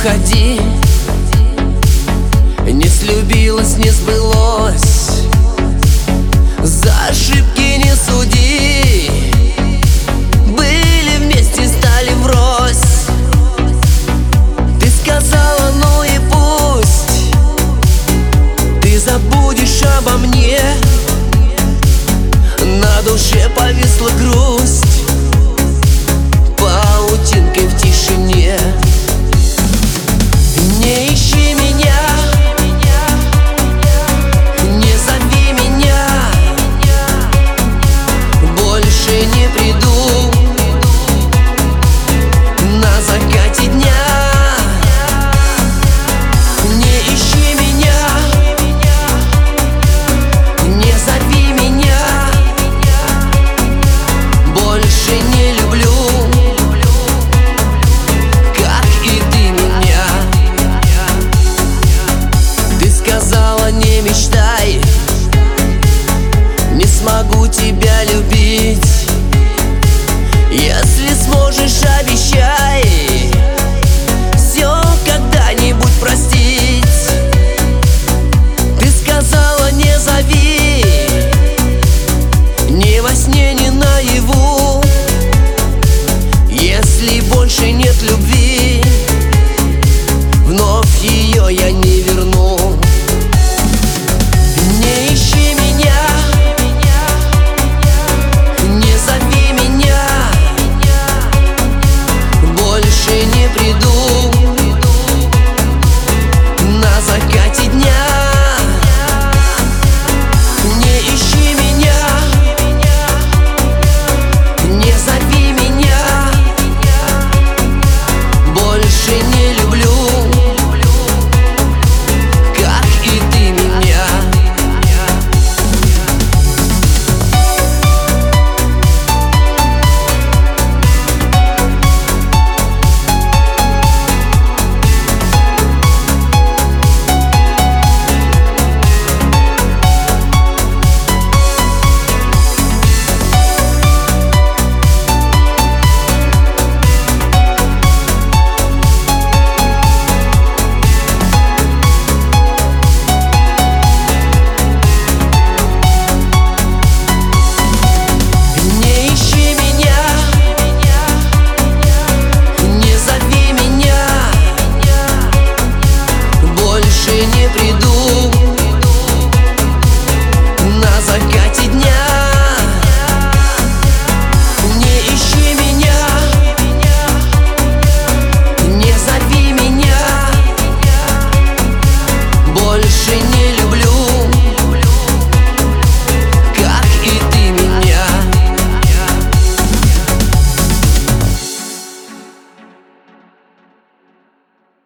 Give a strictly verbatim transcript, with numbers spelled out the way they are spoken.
уходи. Не слюбилось, не сбылось, за ошибки не суди. Были вместе, стали врозь. Ты сказала, ну и пусть. Ты забудешь обо мне. На душе повисла грусть паутинкой в тишине. Не ищи меня, не зови меня, больше не приду на закате дня. Не ищи меня, не зови меня, больше не люблю, как и ты меня. Ты сказала, не мечтай, не смогу тебя любить. Если сможешь, обещай все когда-нибудь простить. Ты сказала, не зови, ни во сне, ни наяву. Если больше нет любви,